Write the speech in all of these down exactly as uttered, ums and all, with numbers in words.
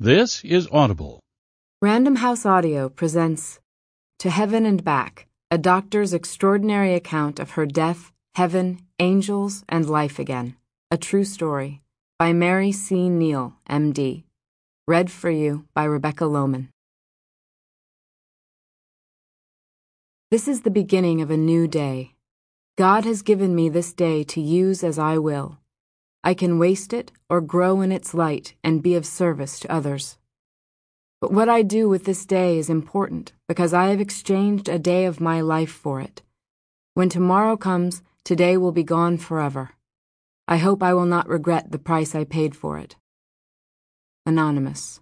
This is Audible. Random House Audio presents To Heaven and Back, a doctor's extraordinary account of her death, heaven, angels, and life again. A true story. By Mary C. Neal, M D. Read for you by Rebecca Lohman. This is the beginning of a new day. God has given me this day to use as I will. I can waste it or grow in its light and be of service to others. But what I do with this day is important because I have exchanged a day of my life for it. When tomorrow comes, today will be gone forever. I hope I will not regret the price I paid for it. Anonymous.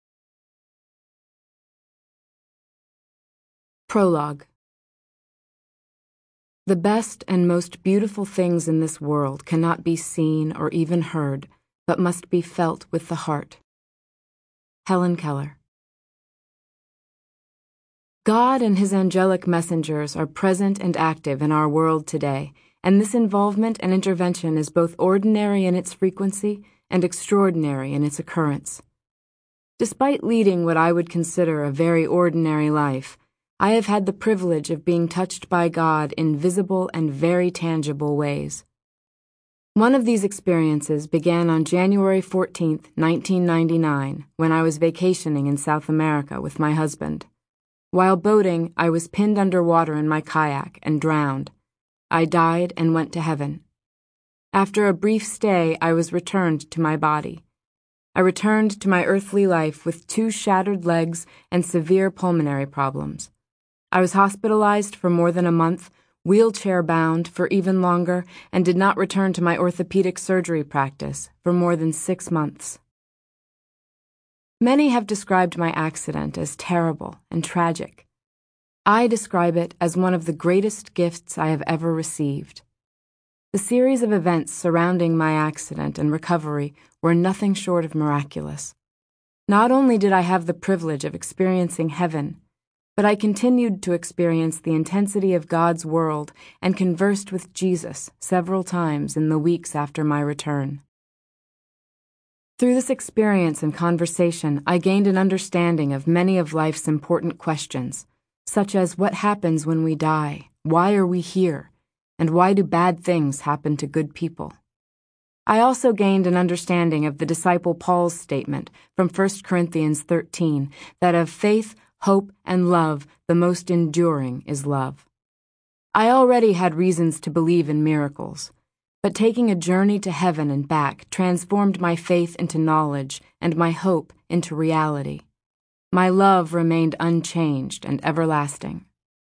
Prologue. The best and most beautiful things in this world cannot be seen or even heard, but must be felt with the heart. Helen Keller. God and his angelic messengers are present and active in our world today, and this involvement and intervention is both ordinary in its frequency and extraordinary in its occurrence. Despite leading what I would consider a very ordinary life, I have had the privilege of being touched by God in visible and very tangible ways. One of these experiences began on January fourteenth, nineteen ninety-nine, when I was vacationing in South America with my husband. While boating, I was pinned underwater in my kayak and drowned. I died and went to heaven. After a brief stay, I was returned to my body. I returned to my earthly life with two shattered legs and severe pulmonary problems. I was hospitalized for more than a month, wheelchair-bound for even longer, and did not return to my orthopedic surgery practice for more than six months. Many have described my accident as terrible and tragic. I describe it as one of the greatest gifts I have ever received. The series of events surrounding my accident and recovery were nothing short of miraculous. Not only did I have the privilege of experiencing heaven, but I continued to experience the intensity of God's world and conversed with Jesus several times in the weeks after my return. Through this experience and conversation, I gained an understanding of many of life's important questions, such as what happens when we die, why are we here, and why do bad things happen to good people. I also gained an understanding of the disciple Paul's statement from First Corinthians thirteen that of faith, hope, and love, the most enduring is love. I already had reasons to believe in miracles, but taking a journey to heaven and back transformed my faith into knowledge and my hope into reality. My love remained unchanged and everlasting.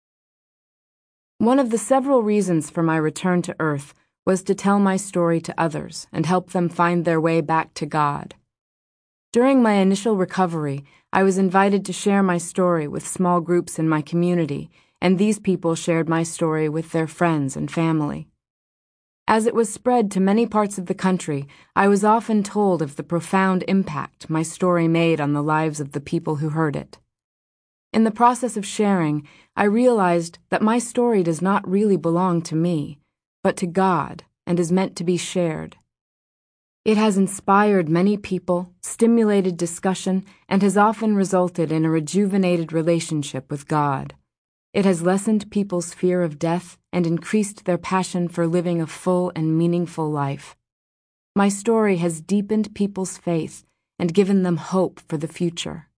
One of the several reasons for my return to earth was to tell my story to others and help them find their way back to God. During my initial recovery, I was invited to share my story with small groups in my community, and these people shared my story with their friends and family. As it was spread to many parts of the country, I was often told of the profound impact my story made on the lives of the people who heard it. In the process of sharing, I realized that my story does not really belong to me, but to God, and is meant to be shared. It has inspired many people, stimulated discussion, and has often resulted in a rejuvenated relationship with God. It has lessened people's fear of death and increased their passion for living a full and meaningful life. My story has deepened people's faith and given them hope for the future.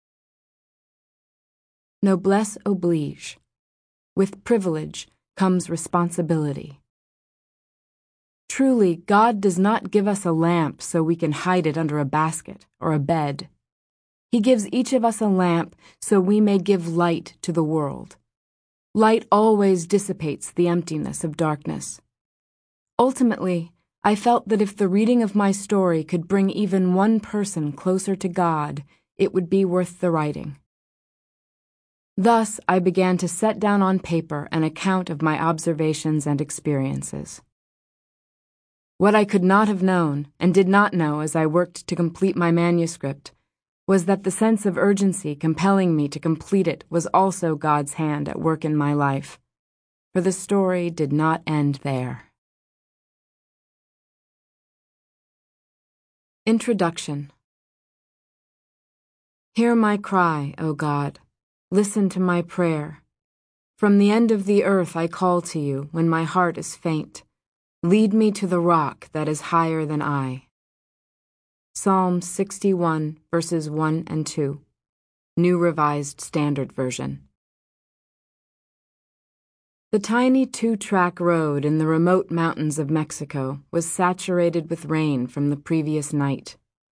Noblesse oblige. With privilege comes responsibility. Truly, God does not give us a lamp so we can hide it under a basket or a bed. He gives each of us a lamp so we may give light to the world. Light always dissipates the emptiness of darkness. Ultimately, I felt that if the reading of my story could bring even one person closer to God, it would be worth the writing. Thus, I began to set down on paper an account of my observations and experiences. What I could not have known, and did not know as I worked to complete my manuscript, was that the sense of urgency compelling me to complete it was also God's hand at work in my life. For the story did not end there. Introduction. Hear my cry, O God. Listen to my prayer. From the end of the earth I call to you when my heart is faint. Lead me to the rock that is higher than I. Psalm sixty-one, verses one and two. New Revised Standard Version. The tiny two-track road in the remote mountains of Mexico was saturated with rain from the previous night.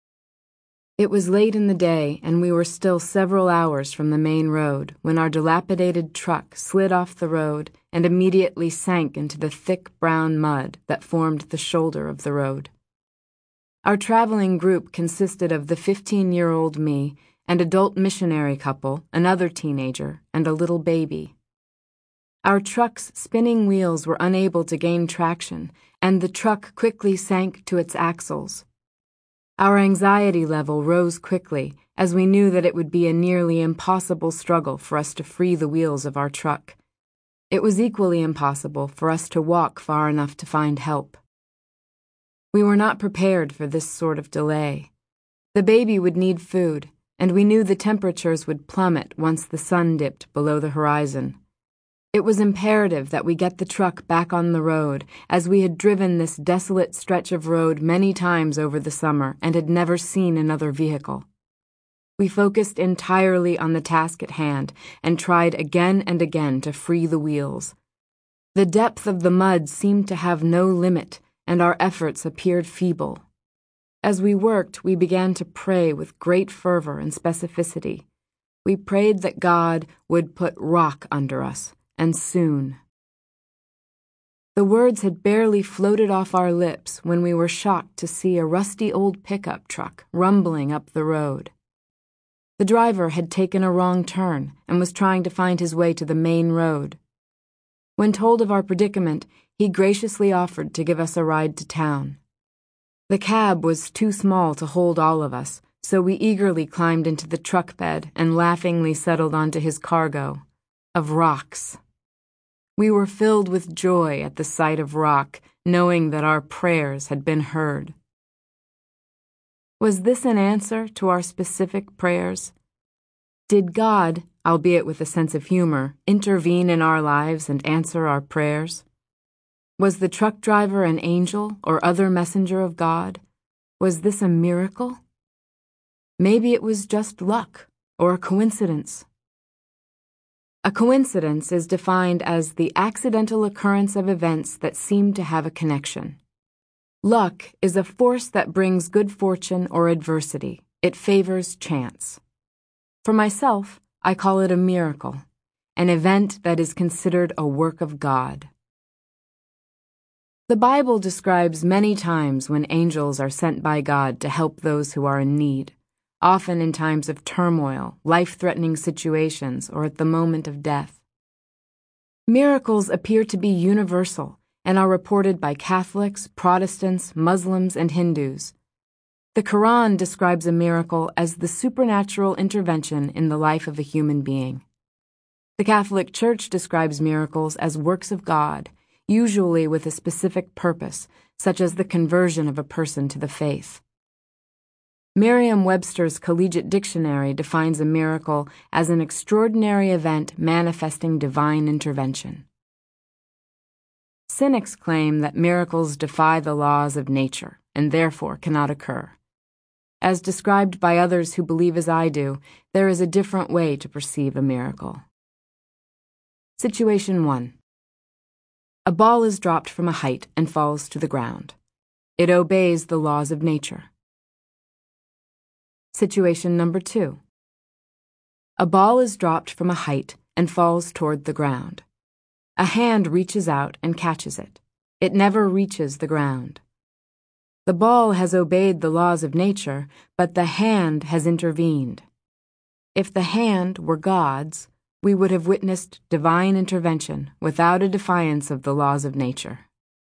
It was late in the day, and we were still several hours from the main road when our dilapidated truck slid off the road and immediately sank into the thick brown mud that formed the shoulder of the road. Our traveling group consisted of the fifteen-year-old me, an adult missionary couple, another teenager, and a little baby. Our truck's spinning wheels were unable to gain traction, and the truck quickly sank to its axles. Our anxiety level rose quickly as we knew that it would be a nearly impossible struggle for us to free the wheels of our truck. It was equally impossible for us to walk far enough to find help. We were not prepared for this sort of delay. The baby would need food, and we knew the temperatures would plummet once the sun dipped below the horizon. It was imperative that we get the truck back on the road, as we had driven this desolate stretch of road many times over the summer and had never seen another vehicle. We focused entirely on the task at hand and tried again and again to free the wheels. The depth of the mud seemed to have no limit, and our efforts appeared feeble. As we worked, we began to pray with great fervor and specificity. We prayed that God would put rock under us, and soon. The words had barely floated off our lips when we were shocked to see a rusty old pickup truck rumbling up the road. The driver had taken a wrong turn and was trying to find his way to the main road. When told of our predicament, he graciously offered to give us a ride to town. The cab was too small to hold all of us, so we eagerly climbed into the truck bed and laughingly settled onto his cargo of rocks. We were filled with joy at the sight of rock, knowing that our prayers had been heard. Was this an answer to our specific prayers? Did God, albeit with a sense of humor, intervene in our lives and answer our prayers? Was the truck driver an angel or other messenger of God? Was this a miracle? Maybe it was just luck or a coincidence. A coincidence is defined as the accidental occurrence of events that seem to have a connection. Luck is a force that brings good fortune or adversity. It favors chance. For myself, I call it a miracle, an event that is considered a work of God. The Bible describes many times when angels are sent by God to help those who are in need, often in times of turmoil, life-threatening situations, or at the moment of death. Miracles appear to be universal and are reported by Catholics, Protestants, Muslims, and Hindus. The Quran describes a miracle as the supernatural intervention in the life of a human being. The Catholic Church describes miracles as works of God, usually with a specific purpose, such as the conversion of a person to the faith. Merriam-Webster's Collegiate Dictionary defines a miracle as an extraordinary event manifesting divine intervention. Cynics claim that miracles defy the laws of nature and therefore cannot occur. As described by others who believe as I do, there is a different way to perceive a miracle. Situation one. A ball is dropped from a height and falls to the ground. It obeys the laws of nature. Situation number two. A ball is dropped from a height and falls toward the ground. A hand reaches out and catches it. It never reaches the ground. The ball has obeyed the laws of nature, but the hand has intervened. If the hand were God's, we would have witnessed divine intervention without a defiance of the laws of nature.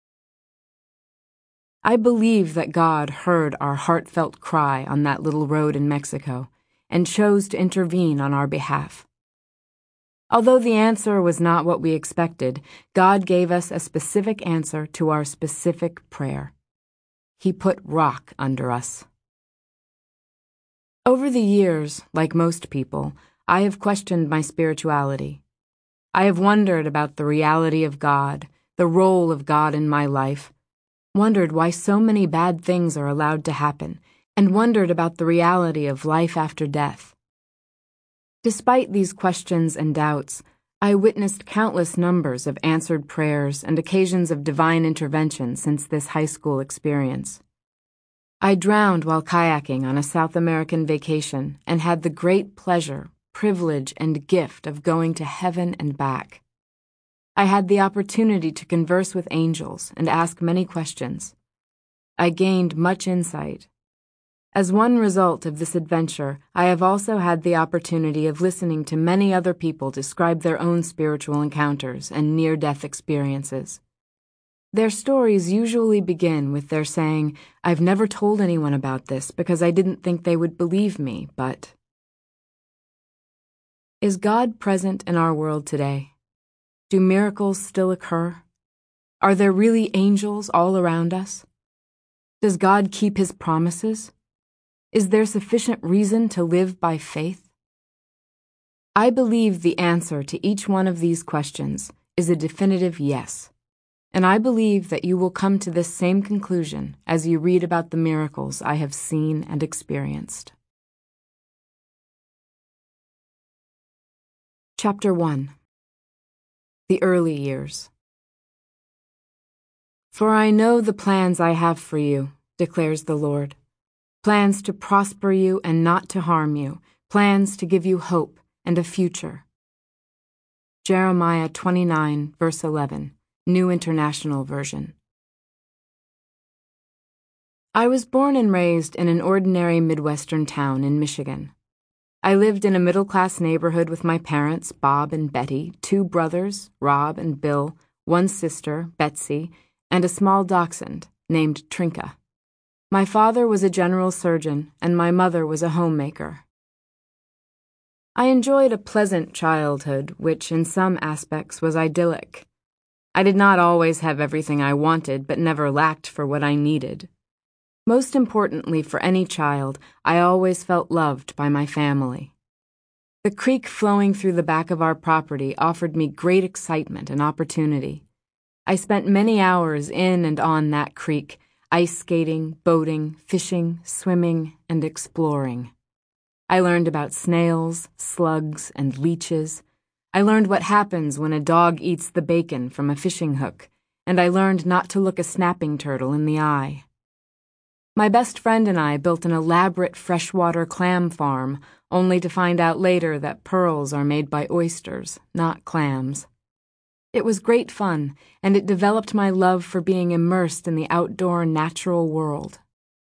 I believe that God heard our heartfelt cry on that little road in Mexico and chose to intervene on our behalf. Although the answer was not what we expected, God gave us a specific answer to our specific prayer. He put rock under us. Over the years, like most people, I have questioned my spirituality. I have wondered about the reality of God, the role of God in my life, wondered why so many bad things are allowed to happen, and wondered about the reality of life after death. Despite these questions and doubts, I witnessed countless numbers of answered prayers and occasions of divine intervention since this high school experience. I drowned while kayaking on a South American vacation and had the great pleasure, privilege, and gift of going to heaven and back. I had the opportunity to converse with angels and ask many questions. I gained much insight. As one result of this adventure, I have also had the opportunity of listening to many other people describe their own spiritual encounters and near-death experiences. Their stories usually begin with their saying, "I've never told anyone about this because I didn't think they would believe me, but..." Is God present in our world today? Do miracles still occur? Are there really angels all around us? Does God keep his promises? Is there sufficient reason to live by faith? I believe the answer to each one of these questions is a definitive yes. And I believe that you will come to this same conclusion as you read about the miracles I have seen and experienced. Chapter one. The Early Years. For I know the plans I have for you, declares the Lord. Plans to prosper you and not to harm you, plans to give you hope and a future. Jeremiah twenty-nine, verse eleven. New International Version. I was born and raised in an ordinary Midwestern town in Michigan. I lived in a middle-class neighborhood with my parents, Bob and Betty, two brothers, Rob and Bill, one sister, Betsy, and a small dachshund named Trinka. My father was a general surgeon, and my mother was a homemaker. I enjoyed a pleasant childhood, which in some aspects was idyllic. I did not always have everything I wanted, but never lacked for what I needed. Most importantly for any child, I always felt loved by my family. The creek flowing through the back of our property offered me great excitement and opportunity. I spent many hours in and on that creek, ice skating, boating, fishing, swimming, and exploring. I learned about snails, slugs, and leeches. I learned what happens when a dog eats the bacon from a fishing hook, and I learned not to look a snapping turtle in the eye. My best friend and I built an elaborate freshwater clam farm, only to find out later that pearls are made by oysters, not clams. It was great fun, and it developed my love for being immersed in the outdoor natural world.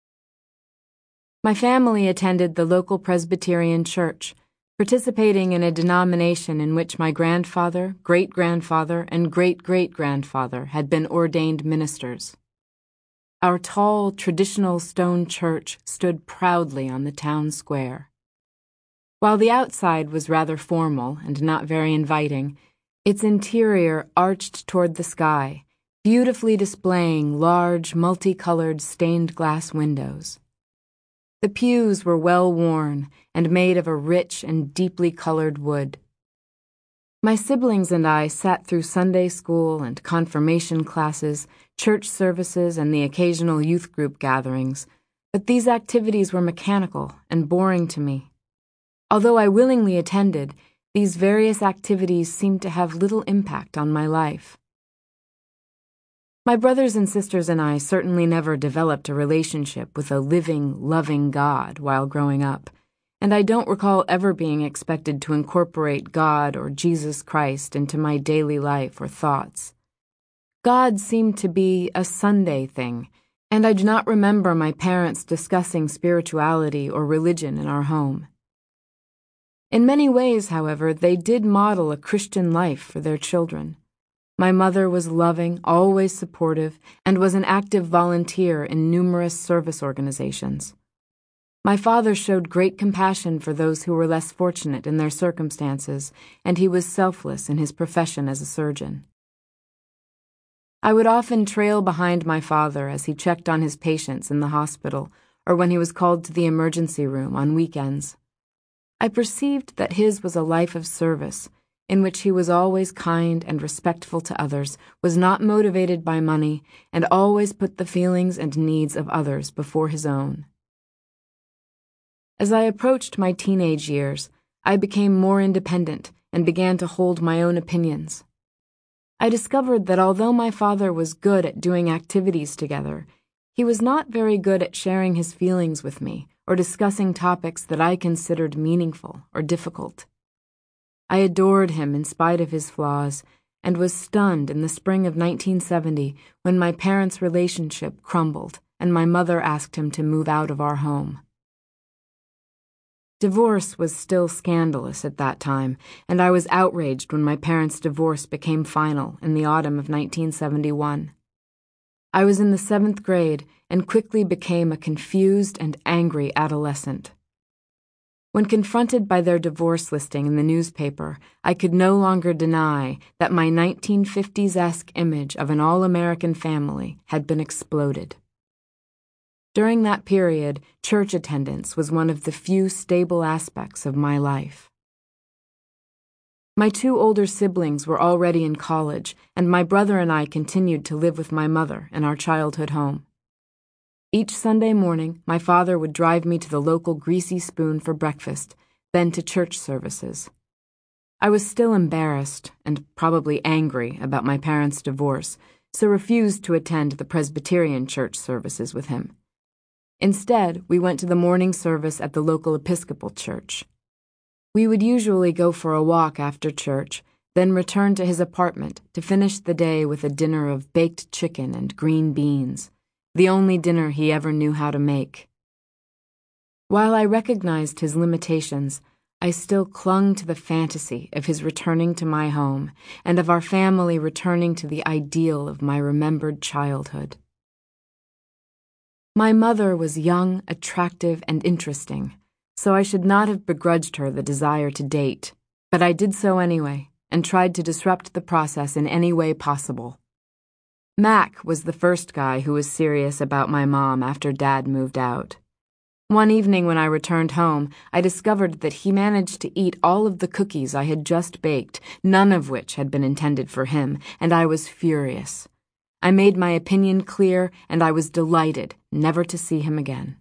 My family attended the local Presbyterian church, participating in a denomination in which my grandfather, great-grandfather, and great-great-grandfather had been ordained ministers. Our tall, traditional stone church stood proudly on the town square. While the outside was rather formal and not very inviting, its interior arched toward the sky, beautifully displaying large, multicolored stained glass windows. The pews were well worn and made of a rich and deeply colored wood. My siblings and I sat through Sunday school and confirmation classes, church services, and the occasional youth group gatherings, but these activities were mechanical and boring to me. Although I willingly attended, these various activities seemed to have little impact on my life. My brothers and sisters and I certainly never developed a relationship with a living, loving God while growing up, and I don't recall ever being expected to incorporate God or Jesus Christ into my daily life or thoughts. God seemed to be a Sunday thing, and I do not remember my parents discussing spirituality or religion in our home. In many ways, however, they did model a Christian life for their children. My mother was loving, always supportive, and was an active volunteer in numerous service organizations. My father showed great compassion for those who were less fortunate in their circumstances, and he was selfless in his profession as a surgeon. I would often trail behind my father as he checked on his patients in the hospital, or when he was called to the emergency room on weekends. I perceived that his was a life of service, in which he was always kind and respectful to others, was not motivated by money, and always put the feelings and needs of others before his own. As I approached my teenage years, I became more independent and began to hold my own opinions. I discovered that although my father was good at doing activities together, he was not very good at sharing his feelings with me or discussing topics that I considered meaningful or difficult. I adored him in spite of his flaws, and was stunned in the spring of nineteen seventy when my parents' relationship crumbled and my mother asked him to move out of our home. Divorce was still scandalous at that time, and I was outraged when my parents' divorce became final in the autumn of nineteen seventy-one. I was in the seventh grade and quickly became a confused and angry adolescent. When confronted by their divorce listing in the newspaper, I could no longer deny that my nineteen fifties-esque image of an all-American family had been exploded. During that period, church attendance was one of the few stable aspects of my life. My two older siblings were already in college, and my brother and I continued to live with my mother in our childhood home. Each Sunday morning, my father would drive me to the local Greasy Spoon for breakfast, then to church services. I was still embarrassed and probably angry about my parents' divorce, so refused to attend the Presbyterian church services with him. Instead, we went to the morning service at the local Episcopal church. We would usually go for a walk after church, then return to his apartment to finish the day with a dinner of baked chicken and green beans, the only dinner he ever knew how to make. While I recognized his limitations, I still clung to the fantasy of his returning to my home and of our family returning to the ideal of my remembered childhood. My mother was young, attractive, and interesting, so I should not have begrudged her the desire to date, but I did so anyway and tried to disrupt the process in any way possible. Mac was the first guy who was serious about my mom after Dad moved out. One evening when I returned home, I discovered that he managed to eat all of the cookies I had just baked, none of which had been intended for him, and I was furious. I made my opinion clear, and I was delighted never to see him again.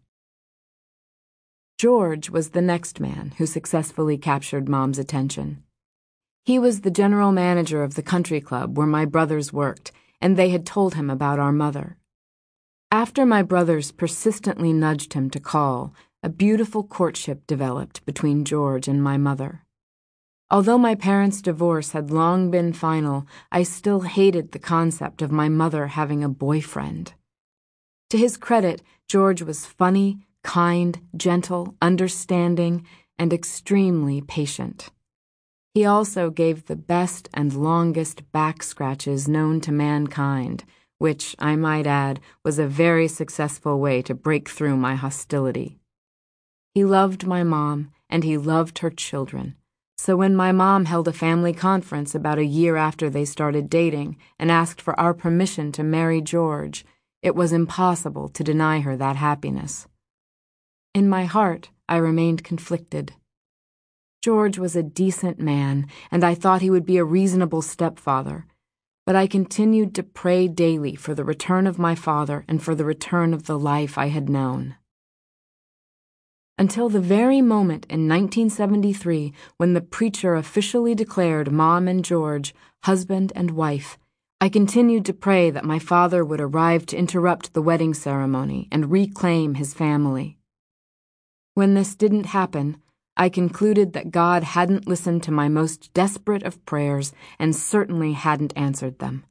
George was the next man who successfully captured Mom's attention. He was the general manager of the country club where my brothers worked, and they had told him about our mother. After my brothers persistently nudged him to call, a beautiful courtship developed between George and my mother. Although my parents' divorce had long been final, I still hated the concept of my mother having a boyfriend. To his credit, George was funny, kind, gentle, understanding, and extremely patient. He also gave the best and longest back scratches known to mankind, which, I might add, was a very successful way to break through my hostility. He loved my mom, and he loved her children. So when my mom held a family conference about a year after they started dating and asked for our permission to marry George, it was impossible to deny her that happiness. In my heart, I remained conflicted. George was a decent man, and I thought he would be a reasonable stepfather, but I continued to pray daily for the return of my father and for the return of the life I had known. Until the very moment in nineteen seventy-three when the preacher officially declared Mom and George husband and wife, I continued to pray that my father would arrive to interrupt the wedding ceremony and reclaim his family. When this didn't happen, I concluded that God hadn't listened to my most desperate of prayers and certainly hadn't answered them.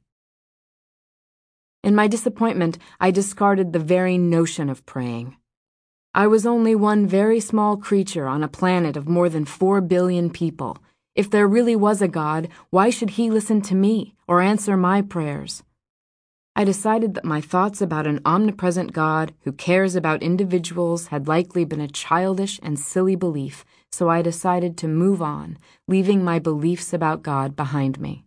In my disappointment, I discarded the very notion of praying. I was only one very small creature on a planet of more than four billion people. If there really was a God, why should he listen to me or answer my prayers? I decided that my thoughts about an omnipresent God who cares about individuals had likely been a childish and silly belief, so I decided to move on, leaving my beliefs about God behind me.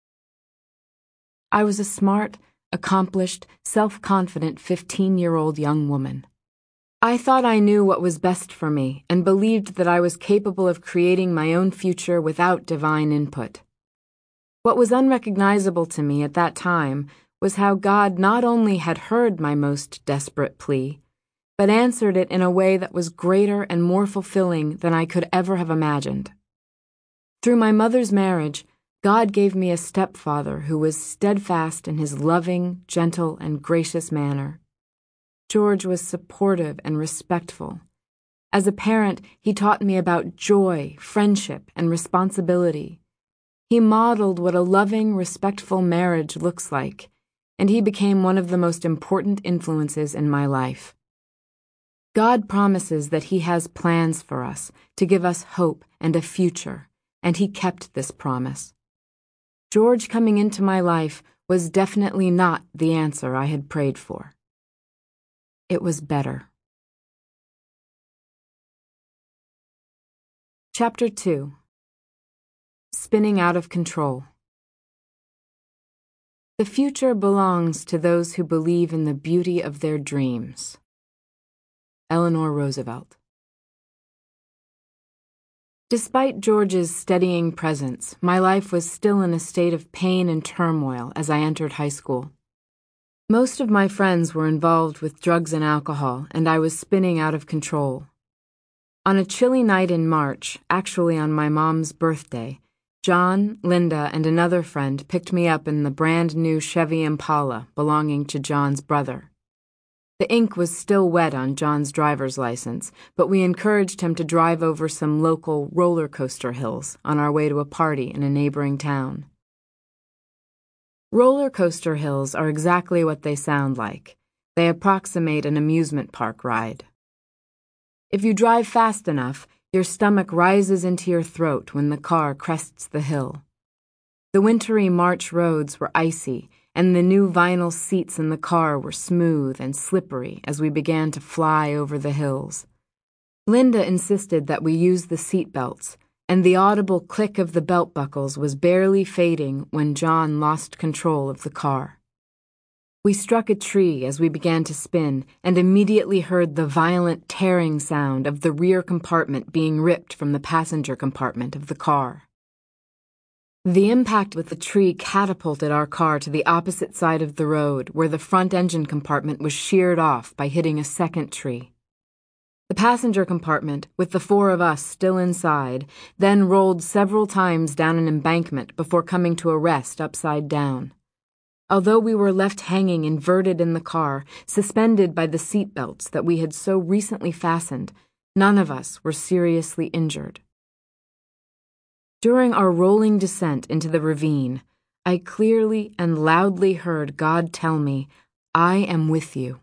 I was a smart, accomplished, self-confident fifteen-year-old young woman. I thought I knew what was best for me and believed that I was capable of creating my own future without divine input. What was unrecognizable to me at that time was how God not only had heard my most desperate plea, but answered it in a way that was greater and more fulfilling than I could ever have imagined. Through my mother's marriage, God gave me a stepfather who was steadfast in his loving, gentle, and gracious manner. George was supportive and respectful. As a parent, he taught me about joy, friendship, and responsibility. He modeled what a loving, respectful marriage looks like, and he became one of the most important influences in my life. God promises that He has plans for us to give us hope and a future, and He kept this promise. George coming into my life was definitely not the answer I had prayed for. It was better. Chapter two. Spinning Out of Control. The future belongs to those who believe in the beauty of their dreams. Eleanor Roosevelt. Despite George's steadying presence, my life was still in a state of pain and turmoil as I entered high school. Most of my friends were involved with drugs and alcohol, and I was spinning out of control. On a chilly night in March, actually on my mom's birthday, John, Linda, and another friend picked me up in the brand new Chevy Impala belonging to John's brother. The ink was still wet on John's driver's license, but we encouraged him to drive over some local roller coaster hills on our way to a party in a neighboring town. Roller coaster hills are exactly what they sound like. They approximate an amusement park ride. If you drive fast enough, your stomach rises into your throat when the car crests the hill. The wintry March roads were icy, and the new vinyl seats in the car were smooth and slippery as we began to fly over the hills. Linda insisted that we use the seat belts, and the audible click of the belt buckles was barely fading when John lost control of the car. We struck a tree as we began to spin and immediately heard the violent tearing sound of the rear compartment being ripped from the passenger compartment of the car. The impact with the tree catapulted our car to the opposite side of the road, where the front engine compartment was sheared off by hitting a second tree. The passenger compartment, with the four of us still inside, then rolled several times down an embankment before coming to a rest upside down. Although we were left hanging inverted in the car, suspended by the seat belts that we had so recently fastened, none of us were seriously injured. During our rolling descent into the ravine, I clearly and loudly heard God tell me, "I am with you."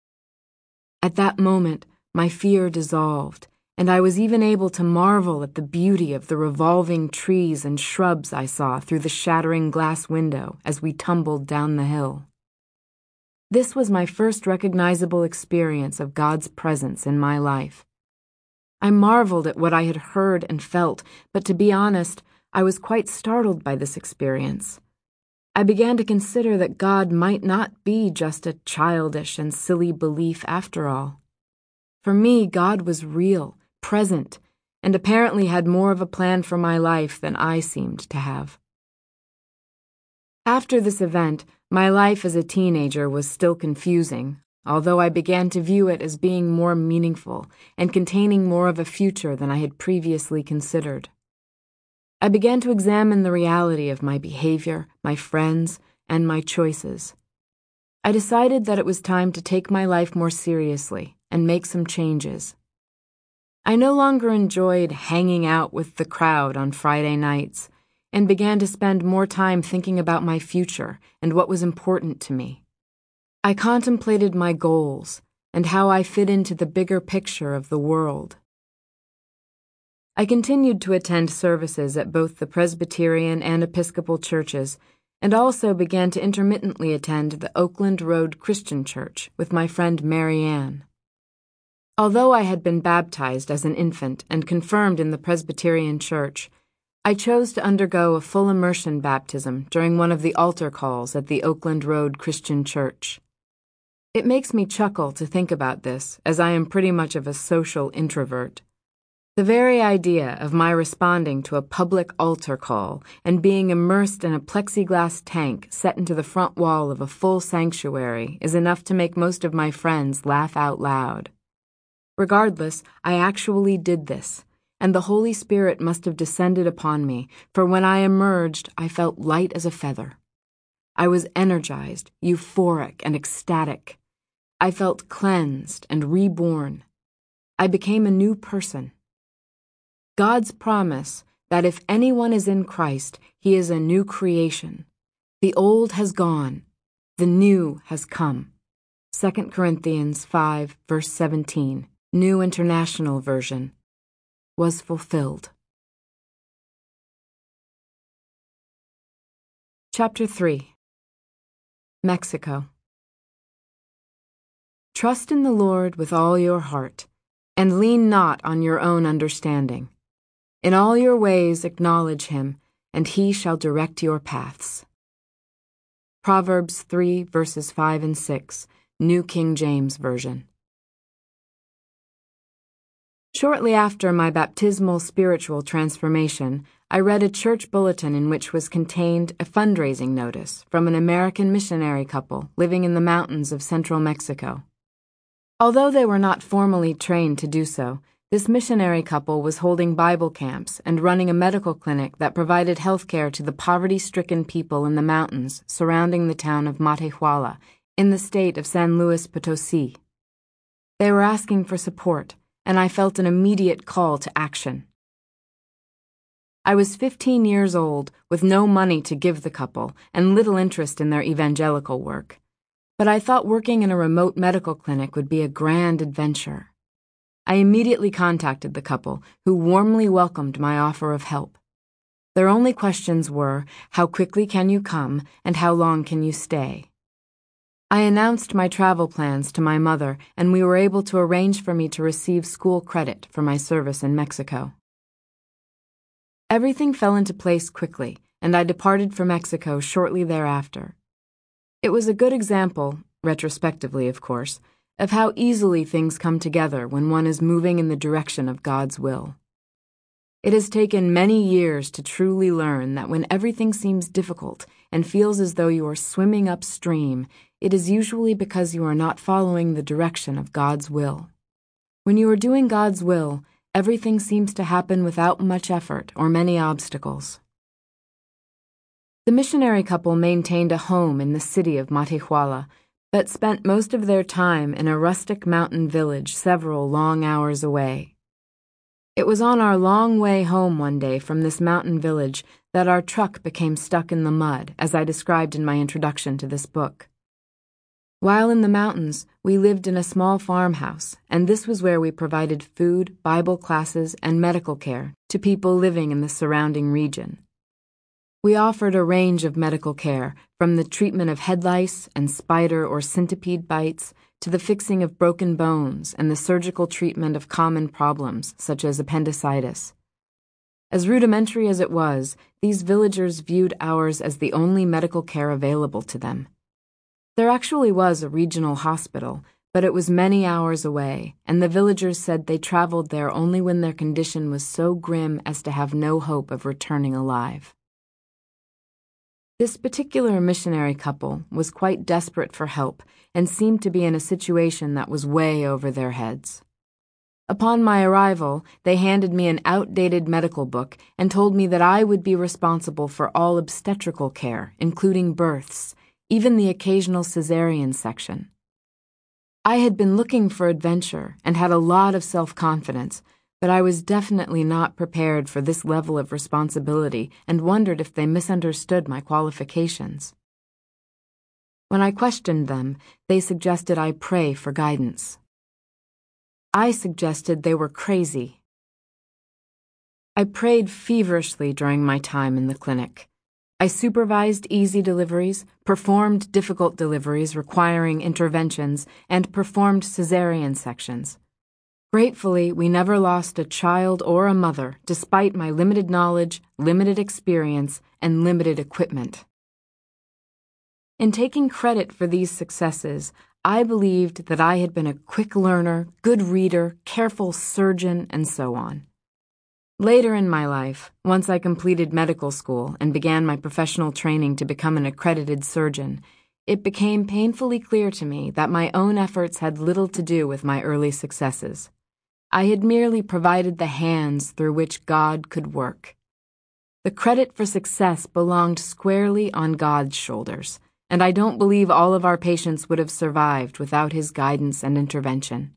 At that moment, my fear dissolved, and I was even able to marvel at the beauty of the revolving trees and shrubs I saw through the shattering glass window as we tumbled down the hill. This was my first recognizable experience of God's presence in my life. I marveled at what I had heard and felt, but to be honest, I was quite startled by this experience. I began to consider that God might not be just a childish and silly belief after all. For me, God was real, present, and apparently had more of a plan for my life than I seemed to have. After this event, my life as a teenager was still confusing, although I began to view it as being more meaningful and containing more of a future than I had previously considered. I began to examine the reality of my behavior, my friends, and my choices. I decided that it was time to take my life more seriously and make some changes. I no longer enjoyed hanging out with the crowd on Friday nights and began to spend more time thinking about my future and what was important to me. I contemplated my goals and how I fit into the bigger picture of the world. I continued to attend services at both the Presbyterian and Episcopal churches, and also began to intermittently attend the Oakland Road Christian Church with my friend Mary Ann. Although I had been baptized as an infant and confirmed in the Presbyterian Church, I chose to undergo a full immersion baptism during one of the altar calls at the Oakland Road Christian Church. It makes me chuckle to think about this, as I am pretty much of a social introvert. The very idea of my responding to a public altar call and being immersed in a plexiglass tank set into the front wall of a full sanctuary is enough to make most of my friends laugh out loud. Regardless, I actually did this, and the Holy Spirit must have descended upon me, for when I emerged, I felt light as a feather. I was energized, euphoric, and ecstatic. I felt cleansed and reborn. I became a new person. God's promise that if anyone is in Christ, he is a new creation. The old has gone, the new has come. Second Corinthians five, verse seventeen, New International Version, was fulfilled. Chapter three. Mexico. Trust in the Lord with all your heart, and lean not on your own understanding. In all your ways acknowledge him, and he shall direct your paths. Proverbs three, verses five and six, New King James Version. Shortly after my baptismal spiritual transformation, I read a church bulletin in which was contained a fundraising notice from an American missionary couple living in the mountains of central Mexico. Although they were not formally trained to do so, this missionary couple was holding Bible camps and running a medical clinic that provided health care to the poverty-stricken people in the mountains surrounding the town of Matehuala in the state of San Luis Potosi. They were asking for support, and I felt an immediate call to action. I was fifteen years old, with no money to give the couple and little interest in their evangelical work, but I thought working in a remote medical clinic would be a grand adventure. I immediately contacted the couple, who warmly welcomed my offer of help. Their only questions were, how quickly can you come, and how long can you stay? I announced my travel plans to my mother, and we were able to arrange for me to receive school credit for my service in Mexico. Everything fell into place quickly, and I departed for Mexico shortly thereafter. It was a good example, retrospectively of course, of how easily things come together when one is moving in the direction of God's will. It has taken many years to truly learn that when everything seems difficult and feels as though you are swimming upstream, it is usually because you are not following the direction of God's will. When you are doing God's will, everything seems to happen without much effort or many obstacles. The missionary couple maintained a home in the city of Matehuala, but spent most of their time in a rustic mountain village several long hours away. It was on our long way home one day from this mountain village that our truck became stuck in the mud, as I described in my introduction to this book. While in the mountains, we lived in a small farmhouse, and this was where we provided food, Bible classes, and medical care to people living in the surrounding region. We offered a range of medical care, from the treatment of head lice and spider or centipede bites to the fixing of broken bones and the surgical treatment of common problems such as appendicitis. As rudimentary as it was, these villagers viewed ours as the only medical care available to them. There actually was a regional hospital, but it was many hours away, and the villagers said they traveled there only when their condition was so grim as to have no hope of returning alive. This particular missionary couple was quite desperate for help and seemed to be in a situation that was way over their heads. Upon my arrival, they handed me an outdated medical book and told me that I would be responsible for all obstetrical care, including births, even the occasional cesarean section. I had been looking for adventure and had a lot of self-confidence, but I was definitely not prepared for this level of responsibility and wondered if they misunderstood my qualifications. When I questioned them, they suggested I pray for guidance. I suggested they were crazy. I prayed feverishly during my time in the clinic. I supervised easy deliveries, performed difficult deliveries requiring interventions, and performed cesarean sections. Gratefully, we never lost a child or a mother, despite my limited knowledge, limited experience, and limited equipment. In taking credit for these successes, I believed that I had been a quick learner, good reader, careful surgeon, and so on. Later in my life, once I completed medical school and began my professional training to become an accredited surgeon, it became painfully clear to me that my own efforts had little to do with my early successes. I had merely provided the hands through which God could work. The credit for success belonged squarely on God's shoulders, and I don't believe all of our patients would have survived without His guidance and intervention.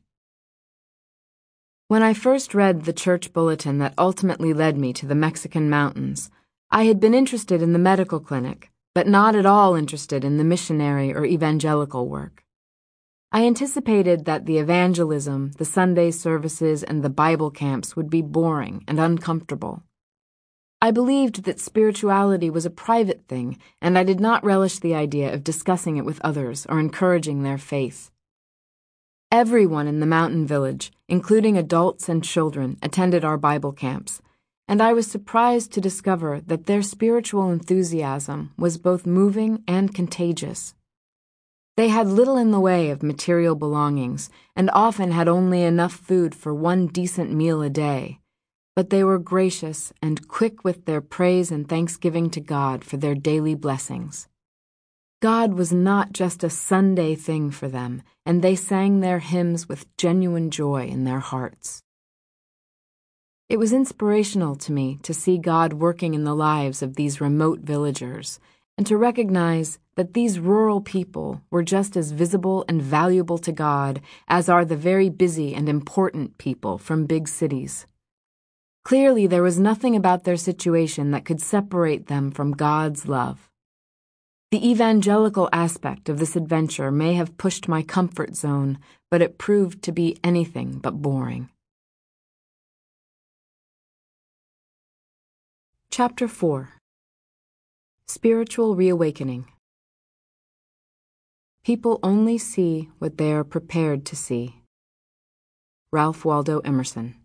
When I first read the church bulletin that ultimately led me to the Mexican mountains, I had been interested in the medical clinic, but not at all interested in the missionary or evangelical work. I anticipated that the evangelism, the Sunday services, and the Bible camps would be boring and uncomfortable. I believed that spirituality was a private thing, and I did not relish the idea of discussing it with others or encouraging their faith. Everyone in the mountain village, including adults and children, attended our Bible camps, and I was surprised to discover that their spiritual enthusiasm was both moving and contagious. They had little in the way of material belongings and often had only enough food for one decent meal a day, but they were gracious and quick with their praise and thanksgiving to God for their daily blessings. God was not just a Sunday thing for them, and they sang their hymns with genuine joy in their hearts. It was inspirational to me to see God working in the lives of these remote villagers, and to recognize that these rural people were just as visible and valuable to God as are the very busy and important people from big cities. Clearly, there was nothing about their situation that could separate them from God's love. The evangelical aspect of this adventure may have pushed my comfort zone, but it proved to be anything but boring. Chapter four. Spiritual Reawakening. People only see what they are prepared to see. Ralph Waldo Emerson.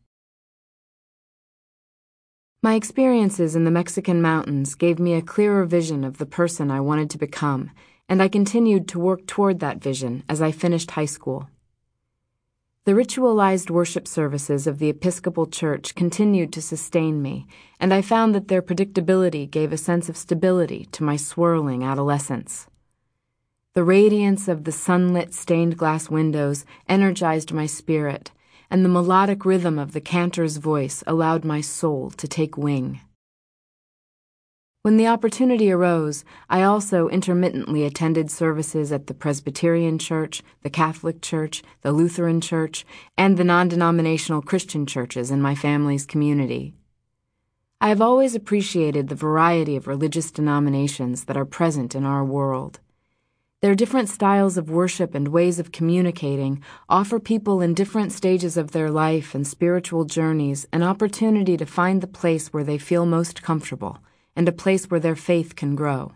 My experiences in the Mexican mountains gave me a clearer vision of the person I wanted to become, and I continued to work toward that vision as I finished high school. The ritualized worship services of the Episcopal Church continued to sustain me, and I found that their predictability gave a sense of stability to my swirling adolescence. The radiance of the sunlit stained glass windows energized my spirit, and the melodic rhythm of the cantor's voice allowed my soul to take wing. When the opportunity arose, I also intermittently attended services at the Presbyterian Church, the Catholic Church, the Lutheran Church, and the non-denominational Christian churches in my family's community. I have always appreciated the variety of religious denominations that are present in our world. Their different styles of worship and ways of communicating offer people in different stages of their life and spiritual journeys an opportunity to find the place where they feel most comfortable and a place where their faith can grow.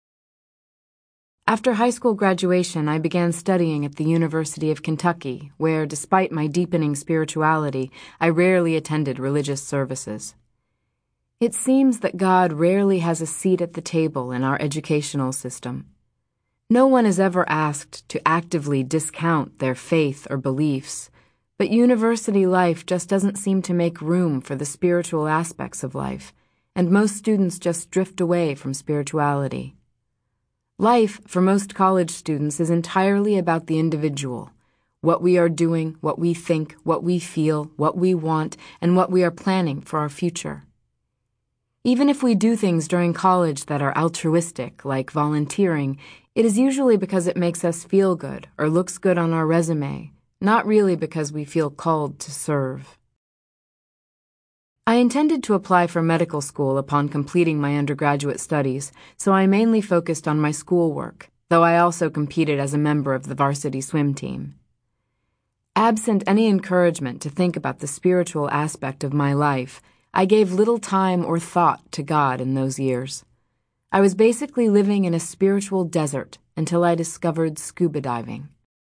After high school graduation, I began studying at the University of Kentucky, where, despite my deepening spirituality, I rarely attended religious services. It seems that God rarely has a seat at the table in our educational system. No one is ever asked to actively discount their faith or beliefs, but university life just doesn't seem to make room for the spiritual aspects of life, and most students just drift away from spirituality. Life, for most college students, is entirely about the individual, what we are doing, what we think, what we feel, what we want, and what we are planning for our future. Even if we do things during college that are altruistic, like volunteering, it is usually because it makes us feel good or looks good on our resume, not really because we feel called to serve. I intended to apply for medical school upon completing my undergraduate studies, so I mainly focused on my schoolwork, though I also competed as a member of the varsity swim team. Absent any encouragement to think about the spiritual aspect of my life, I gave little time or thought to God in those years. I was basically living in a spiritual desert until I discovered scuba diving.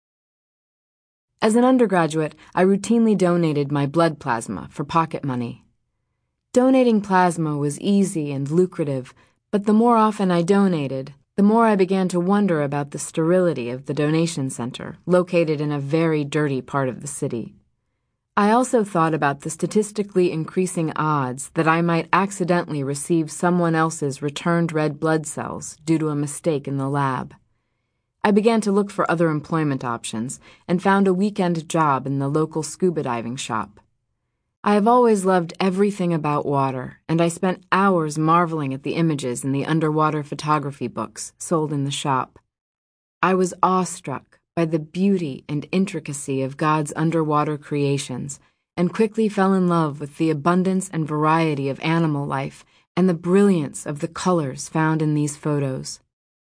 As an undergraduate, I routinely donated my blood plasma for pocket money. Donating plasma was easy and lucrative, but the more often I donated, the more I began to wonder about the sterility of the donation center, located in a very dirty part of the city. I also thought about the statistically increasing odds that I might accidentally receive someone else's returned red blood cells due to a mistake in the lab. I began to look for other employment options and found a weekend job in the local scuba diving shop. I have always loved everything about water, and I spent hours marveling at the images in the underwater photography books sold in the shop. I was awestruck by the beauty and intricacy of God's underwater creations, and quickly fell in love with the abundance and variety of animal life and the brilliance of the colors found in these photos.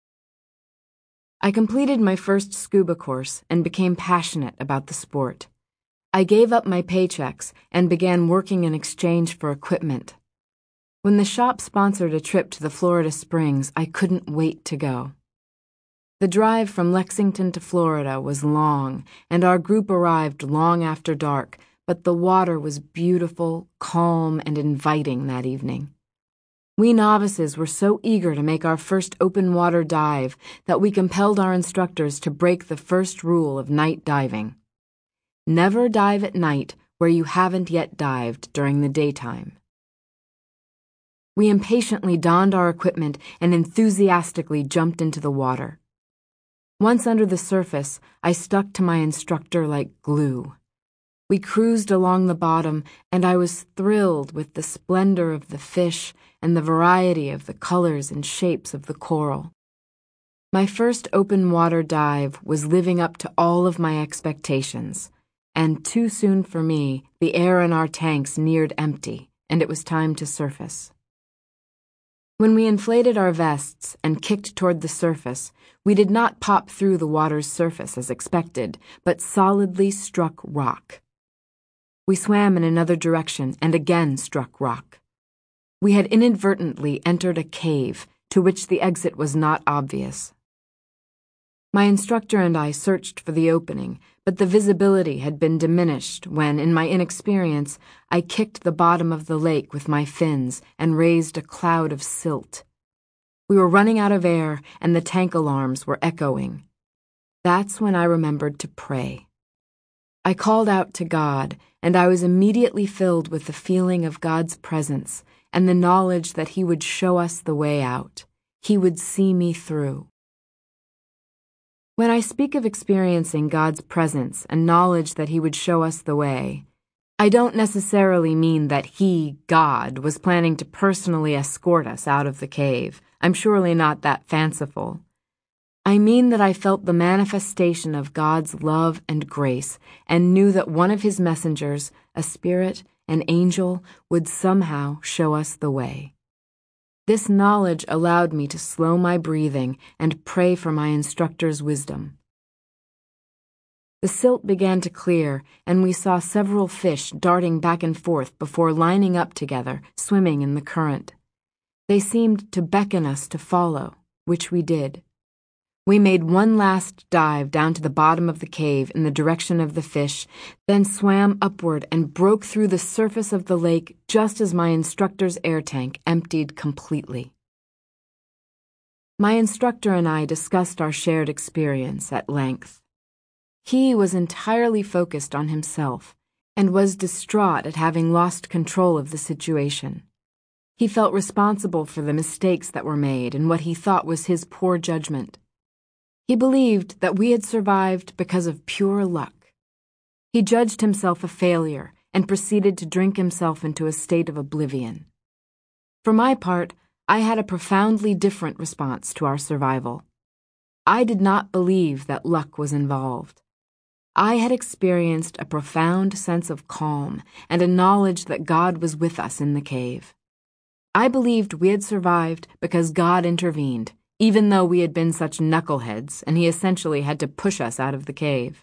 I completed my first scuba course and became passionate about the sport. I gave up my paychecks and began working in exchange for equipment. When the shop sponsored a trip to the Florida Springs, I couldn't wait to go. The drive from Lexington to Florida was long, and our group arrived long after dark, but the water was beautiful, calm, and inviting that evening. We novices were so eager to make our first open water dive that we compelled our instructors to break the first rule of night diving. Never dive at night where you haven't yet dived during the daytime. We impatiently donned our equipment and enthusiastically jumped into the water. Once under the surface, I stuck to my instructor like glue. We cruised along the bottom, and I was thrilled with the splendor of the fish and the variety of the colors and shapes of the coral. My first open water dive was living up to all of my expectations, and too soon for me, the air in our tanks neared empty, and it was time to surface. When we inflated our vests and kicked toward the surface, we did not pop through the water's surface as expected, but solidly struck rock. We swam in another direction and again struck rock. We had inadvertently entered a cave to which the exit was not obvious. My instructor and I searched for the opening, but the visibility had been diminished when, in my inexperience, I kicked the bottom of the lake with my fins and raised a cloud of silt. We were running out of air, and the tank alarms were echoing. That's when I remembered to pray. I called out to God, and I was immediately filled with the feeling of God's presence and the knowledge that He would show us the way out. He would see me through. When I speak of experiencing God's presence and knowledge that He would show us the way, I don't necessarily mean that He, God, was planning to personally escort us out of the cave. I'm surely not that fanciful. I mean that I felt the manifestation of God's love and grace and knew that one of His messengers, a spirit, an angel, would somehow show us the way. This knowledge allowed me to slow my breathing and pray for my instructor's wisdom. The silt began to clear, and we saw several fish darting back and forth before lining up together, swimming in the current. They seemed to beckon us to follow, which we did. We made one last dive down to the bottom of the cave in the direction of the fish, then swam upward and broke through the surface of the lake just as my instructor's air tank emptied completely. My instructor and I discussed our shared experience at length. He was entirely focused on himself and was distraught at having lost control of the situation. He felt responsible for the mistakes that were made and what he thought was his poor judgment. He believed that we had survived because of pure luck. He judged himself a failure and proceeded to drink himself into a state of oblivion. For my part, I had a profoundly different response to our survival. I did not believe that luck was involved. I had experienced a profound sense of calm and a knowledge that God was with us in the cave. I believed we had survived because God intervened, even though we had been such knuckleheads and He essentially had to push us out of the cave.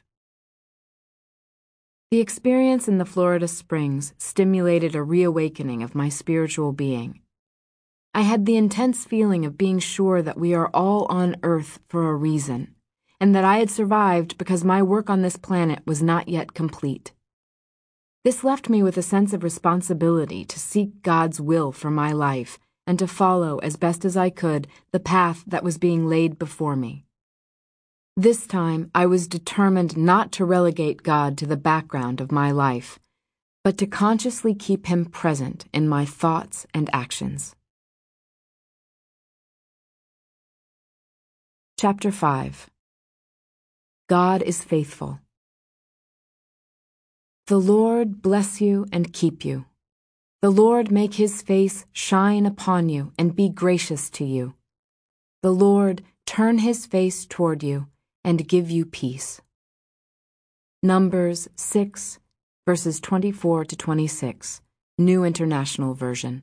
The experience in the Florida Springs stimulated a reawakening of my spiritual being. I had the intense feeling of being sure that we are all on Earth for a reason, and that I had survived because my work on this planet was not yet complete. This left me with a sense of responsibility to seek God's will for my life and to follow as best as I could the path that was being laid before me. This time, I was determined not to relegate God to the background of my life, but to consciously keep Him present in my thoughts and actions. Chapter five. God is Faithful. The Lord bless you and keep you. The Lord make His face shine upon you and be gracious to you. The Lord turn His face toward you and give you peace. Numbers six, verses twenty-four to twenty-six, New International Version.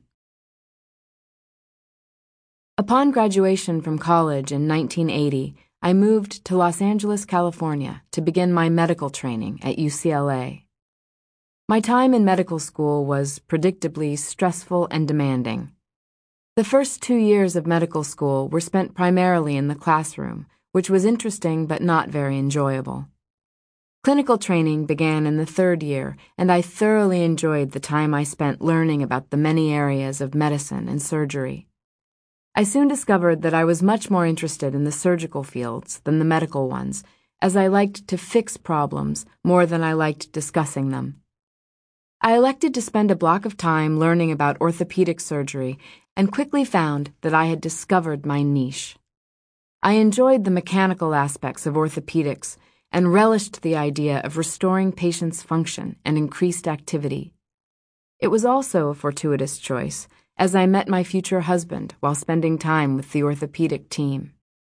Upon graduation from college in nineteen eighty, I moved to Los Angeles, California, to begin my medical training at U C L A. My time in medical school was predictably stressful and demanding. The first two years of medical school were spent primarily in the classroom, which was interesting but not very enjoyable. Clinical training began in the third year, and I thoroughly enjoyed the time I spent learning about the many areas of medicine and surgery. I soon discovered that I was much more interested in the surgical fields than the medical ones, as I liked to fix problems more than I liked discussing them. I elected to spend a block of time learning about orthopedic surgery and quickly found that I had discovered my niche. I enjoyed the mechanical aspects of orthopedics and relished the idea of restoring patients' function and increased activity. It was also a fortuitous choice, as I met my future husband while spending time with the orthopedic team.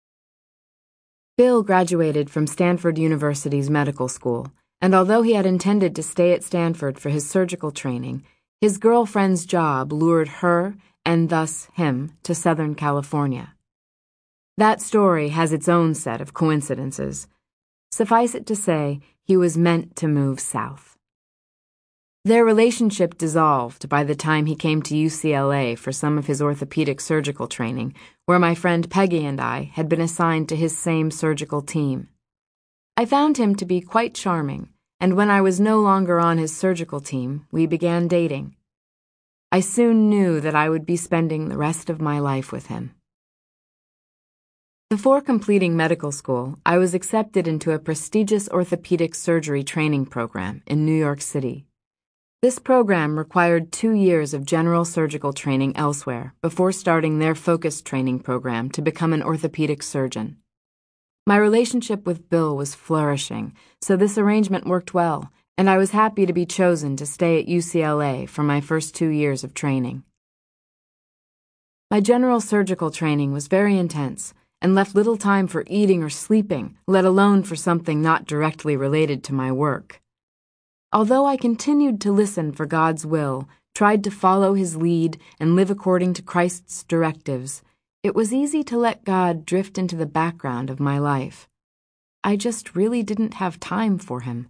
Bill graduated from Stanford University's medical school, and although he had intended to stay at Stanford for his surgical training, his girlfriend's job lured her, and thus him, to Southern California. That story has its own set of coincidences. Suffice it to say, he was meant to move south. Their relationship dissolved by the time he came to U C L A for some of his orthopedic surgical training, where my friend Peggy and I had been assigned to his same surgical team. I found him to be quite charming, and when I was no longer on his surgical team, we began dating. I soon knew that I would be spending the rest of my life with him. Before completing medical school, I was accepted into a prestigious orthopedic surgery training program in New York City. This program required two years of general surgical training elsewhere before starting their focused training program to become an orthopedic surgeon. My relationship with Bill was flourishing, so this arrangement worked well, and I was happy to be chosen to stay at U C L A for my first two years of training. My general surgical training was very intense, and left little time for eating or sleeping, let alone for something not directly related to my work. Although I continued to listen for God's will, tried to follow His lead, and live according to Christ's directives, it was easy to let God drift into the background of my life. I just really didn't have time for Him.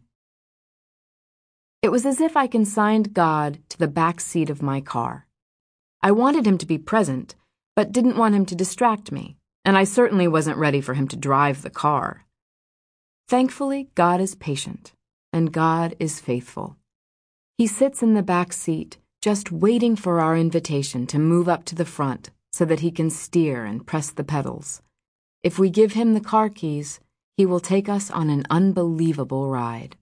It was as if I consigned God to the back seat of my car. I wanted Him to be present, but didn't want Him to distract me. And I certainly wasn't ready for him to drive the car. Thankfully, God is patient, and God is faithful. He sits in the back seat, just waiting for our invitation to move up to the front so that he can steer and press the pedals. If we give him the car keys, he will take us on an unbelievable ride.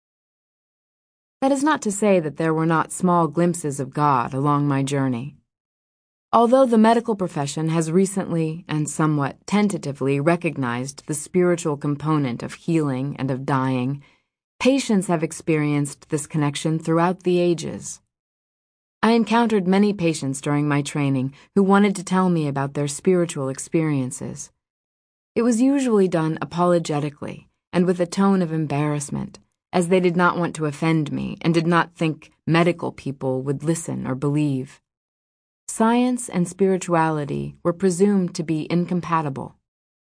That is not to say that there were not small glimpses of God along my journey. Although the medical profession has recently and somewhat tentatively recognized the spiritual component of healing and of dying, patients have experienced this connection throughout the ages. I encountered many patients during my training who wanted to tell me about their spiritual experiences. It was usually done apologetically and with a tone of embarrassment, as they did not want to offend me and did not think medical people would listen or believe. Science and spirituality were presumed to be incompatible.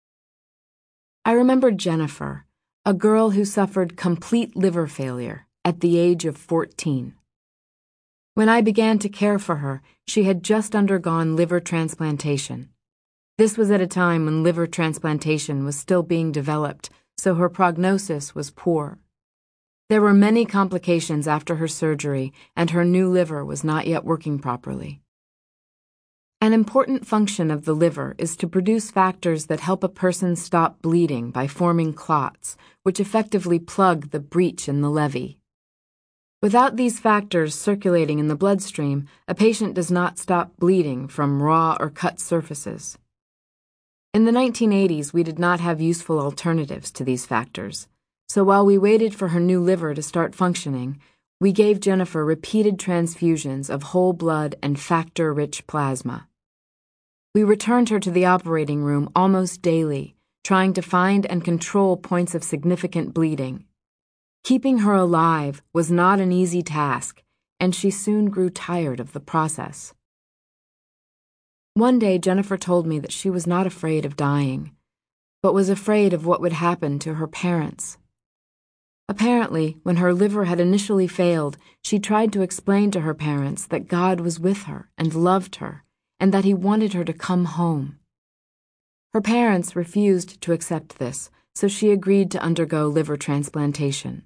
I remembered Jennifer, a girl who suffered complete liver failure at the age of fourteen. When I began to care for her, she had just undergone liver transplantation. This was at a time when liver transplantation was still being developed, so her prognosis was poor. There were many complications after her surgery, and her new liver was not yet working properly. An important function of the liver is to produce factors that help a person stop bleeding by forming clots, which effectively plug the breach in the levee. Without these factors circulating in the bloodstream, a patient does not stop bleeding from raw or cut surfaces. In the nineteen eighties, we did not have useful alternatives to these factors, so while we waited for her new liver to start functioning, we gave Jennifer repeated transfusions of whole blood and factor-rich plasma. We returned her to the operating room almost daily, trying to find and control points of significant bleeding. Keeping her alive was not an easy task, and she soon grew tired of the process. One day, Jennifer told me that she was not afraid of dying, but was afraid of what would happen to her parents. Apparently, when her liver had initially failed, she tried to explain to her parents that God was with her and loved her, and that He wanted her to come home. Her parents refused to accept this, so she agreed to undergo liver transplantation.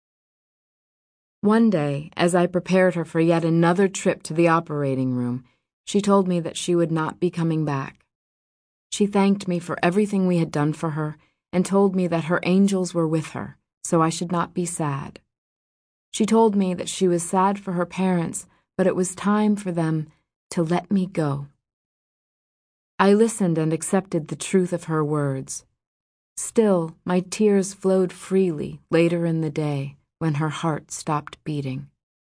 One day, as I prepared her for yet another trip to the operating room, she told me that she would not be coming back. She thanked me for everything we had done for her and told me that her angels were with her, so I should not be sad. She told me that she was sad for her parents, but it was time for them to let me go. I listened and accepted the truth of her words. Still, my tears flowed freely later in the day when her heart stopped beating.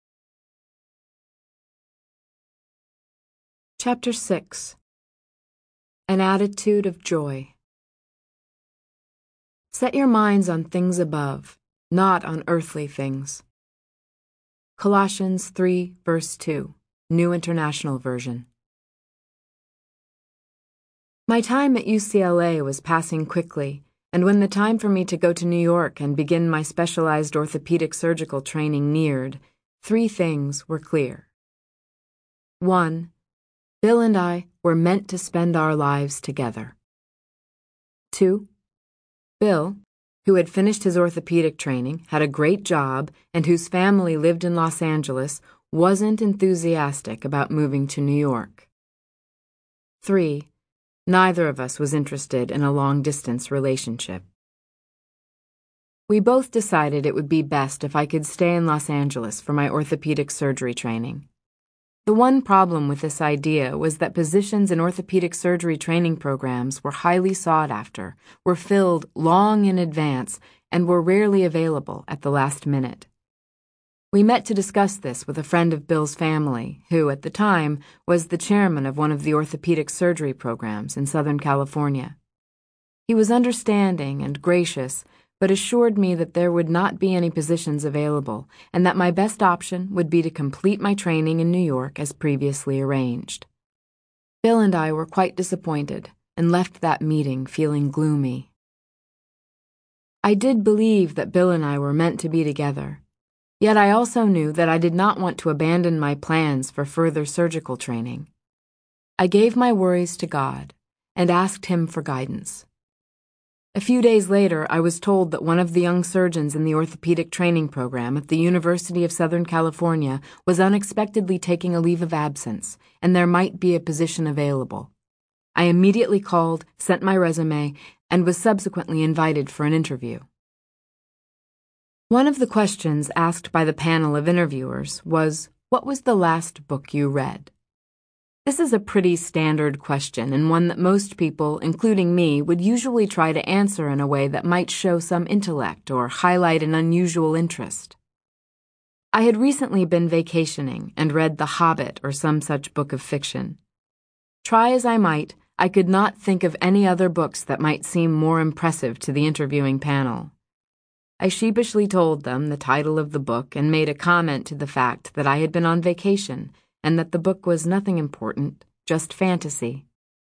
Chapter six. An Attitude of Joy. Set your minds on things above, not on earthly things. Colossians three, verse two, New International Version. My time at U C L A was passing quickly, and when the time for me to go to New York and begin my specialized orthopedic surgical training neared, three things were clear. One, Bill and I were meant to spend our lives together. Two, Bill, who had finished his orthopedic training, had a great job, and whose family lived in Los Angeles, wasn't enthusiastic about moving to New York. Three, neither of us was interested in a long-distance relationship. We both decided it would be best if I could stay in Los Angeles for my orthopedic surgery training. The one problem with this idea was that positions in orthopedic surgery training programs were highly sought after, were filled long in advance, and were rarely available at the last minute. We met to discuss this with a friend of Bill's family, who, at the time, was the chairman of one of the orthopedic surgery programs in Southern California. He was understanding and gracious, but assured me that there would not be any positions available, and that my best option would be to complete my training in New York as previously arranged. Bill and I were quite disappointed, and left that meeting feeling gloomy. I did believe that Bill and I were meant to be together. Yet I also knew that I did not want to abandon my plans for further surgical training. I gave my worries to God and asked Him for guidance. A few days later, I was told that one of the young surgeons in the orthopedic training program at the University of Southern California was unexpectedly taking a leave of absence, and there might be a position available. I immediately called, sent my resume, and was subsequently invited for an interview. One of the questions asked by the panel of interviewers was, "What was the last book you read?" This is a pretty standard question, and one that most people, including me, would usually try to answer in a way that might show some intellect or highlight an unusual interest. I had recently been vacationing and read The Hobbit or some such book of fiction. Try as I might, I could not think of any other books that might seem more impressive to the interviewing panel. I sheepishly told them the title of the book and made a comment to the fact that I had been on vacation and that the book was nothing important, just fantasy.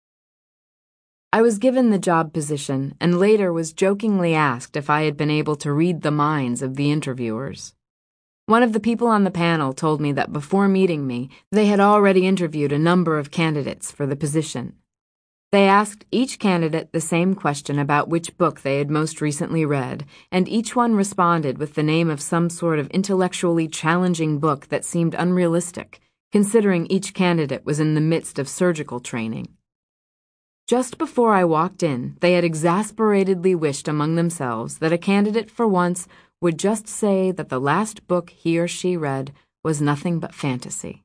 I was given the job position and later was jokingly asked if I had been able to read the minds of the interviewers. One of the people on the panel told me that before meeting me, they had already interviewed a number of candidates for the position. They asked each candidate the same question about which book they had most recently read, and each one responded with the name of some sort of intellectually challenging book that seemed unrealistic, considering each candidate was in the midst of surgical training. Just before I walked in, they had exasperatedly wished among themselves that a candidate for once would just say that the last book he or she read was nothing but fantasy.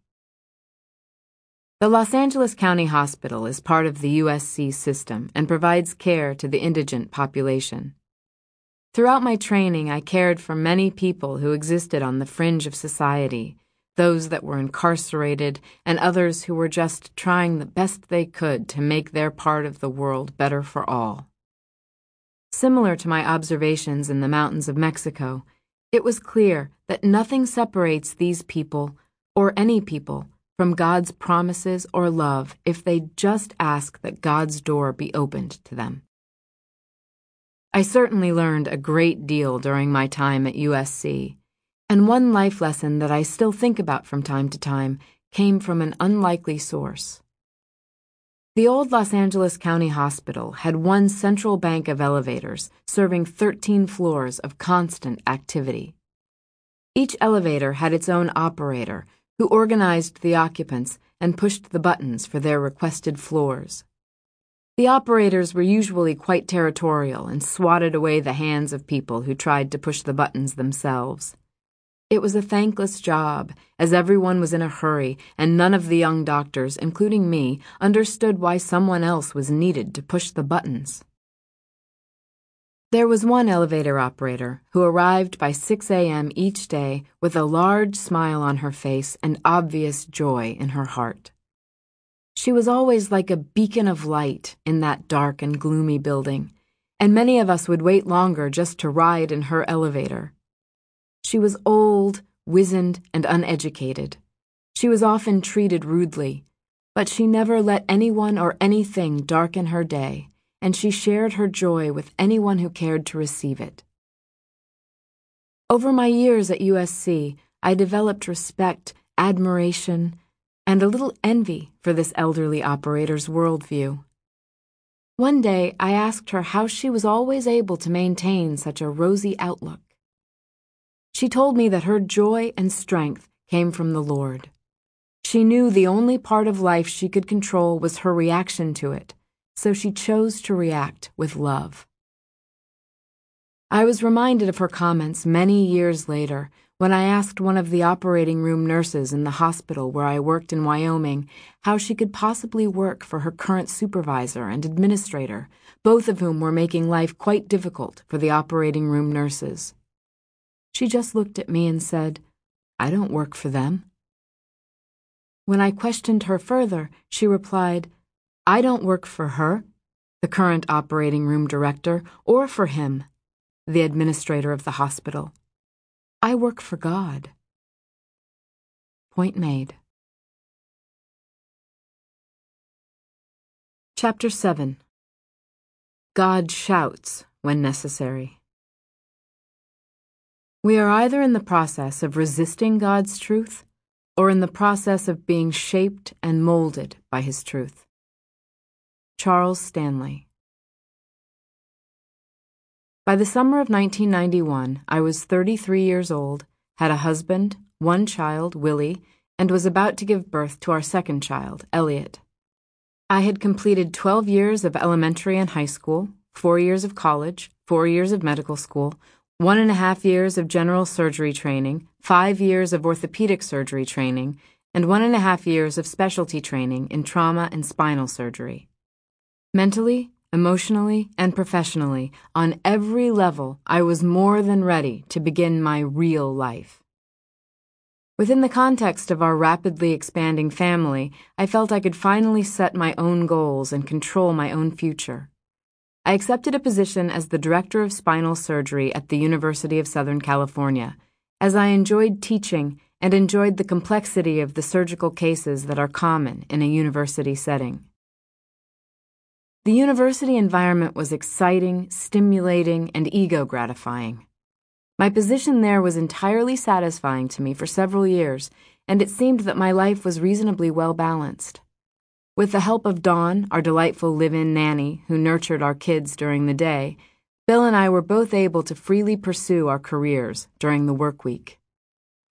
The Los Angeles County Hospital is part of the U S C system and provides care to the indigent population. Throughout my training, I cared for many people who existed on the fringe of society, those that were incarcerated and others who were just trying the best they could to make their part of the world better for all. Similar to my observations in the mountains of Mexico, it was clear that nothing separates these people, or any people, from God's promises or love if they just ask that God's door be opened to them. I certainly learned a great deal during my time at U S C, and one life lesson that I still think about from time to time came from an unlikely source. The old Los Angeles County Hospital had one central bank of elevators serving thirteen floors of constant activity. Each elevator had its own operator who organized the occupants and pushed the buttons for their requested floors. The operators were usually quite territorial and swatted away the hands of people who tried to push the buttons themselves. It was a thankless job, as everyone was in a hurry, and none of the young doctors, including me, understood why someone else was needed to push the buttons. There was one elevator operator who arrived by six a.m. each day with a large smile on her face and obvious joy in her heart. She was always like a beacon of light in that dark and gloomy building, and many of us would wait longer just to ride in her elevator. She was old, wizened, and uneducated. She was often treated rudely, but she never let anyone or anything darken her day, and she shared her joy with anyone who cared to receive it. Over my years at U S C, I developed respect, admiration, and a little envy for this elderly operator's worldview. One day, I asked her how she was always able to maintain such a rosy outlook. She told me that her joy and strength came from the Lord. She knew the only part of life she could control was her reaction to it, so she chose to react with love. I was reminded of her comments many years later when I asked one of the operating room nurses in the hospital where I worked in Wyoming how she could possibly work for her current supervisor and administrator, both of whom were making life quite difficult for the operating room nurses. She just looked at me and said, "I don't work for them." When I questioned her further, she replied, "I don't work for her, the current operating room director, or for him, the administrator of the hospital. I work for God." Point made. Chapter seven. God shouts when necessary. We are either in the process of resisting God's truth or in the process of being shaped and molded by His truth. Charles Stanley. By the summer of nineteen ninety-one, I was thirty-three years old, had a husband, one child, Willie, and was about to give birth to our second child, Elliot. I had completed twelve years of elementary and high school, four years of college, four years of medical school, one and a half years of general surgery training, five years of orthopedic surgery training, and one and a half years of specialty training in trauma and spinal surgery. Mentally, emotionally, and professionally, on every level, I was more than ready to begin my real life. Within the context of our rapidly expanding family, I felt I could finally set my own goals and control my own future. I accepted a position as the director of spinal surgery at the University of Southern California, as I enjoyed teaching and enjoyed the complexity of the surgical cases that are common in a university setting. The university environment was exciting, stimulating, and ego-gratifying. My position there was entirely satisfying to me for several years, and it seemed that my life was reasonably well-balanced. With the help of Dawn, our delightful live-in nanny who nurtured our kids during the day, Bill and I were both able to freely pursue our careers during the work week.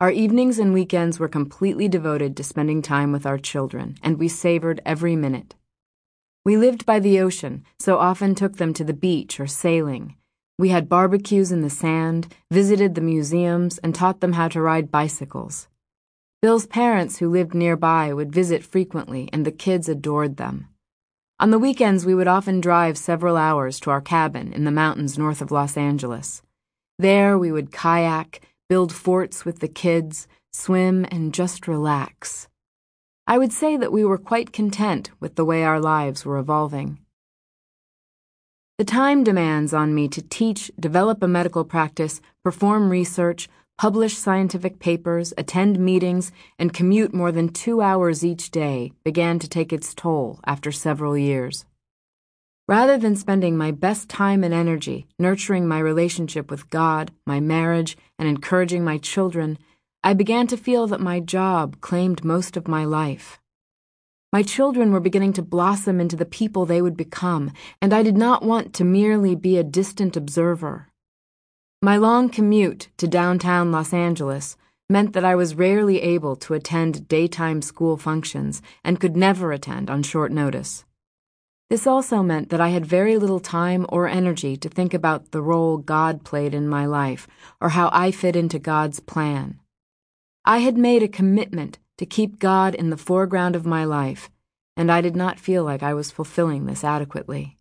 Our evenings and weekends were completely devoted to spending time with our children, and we savored every minute. We lived by the ocean, so often took them to the beach or sailing. We had barbecues in the sand, visited the museums, and taught them how to ride bicycles. Bill's parents, who lived nearby, would visit frequently, and the kids adored them. On the weekends, we would often drive several hours to our cabin in the mountains north of Los Angeles. There, we would kayak, build forts with the kids, swim, and just relax. I would say that we were quite content with the way our lives were evolving. The time demands on me to teach, develop a medical practice, perform research, publish scientific papers, attend meetings, and commute more than two hours each day began to take its toll after several years. Rather than spending my best time and energy nurturing my relationship with God, my marriage, and encouraging my children, I began to feel that my job claimed most of my life. My children were beginning to blossom into the people they would become, and I did not want to merely be a distant observer. My long commute to downtown Los Angeles meant that I was rarely able to attend daytime school functions and could never attend on short notice. This also meant that I had very little time or energy to think about the role God played in my life or how I fit into God's plan. I had made a commitment to keep God in the foreground of my life, and I did not feel like I was fulfilling this adequately.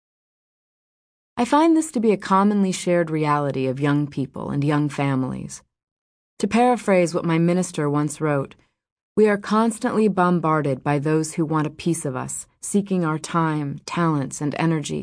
I find this to be a commonly shared reality of young people and young families. To paraphrase what my minister once wrote, we are constantly bombarded by those who want a piece of us, seeking our time, talents, and energy.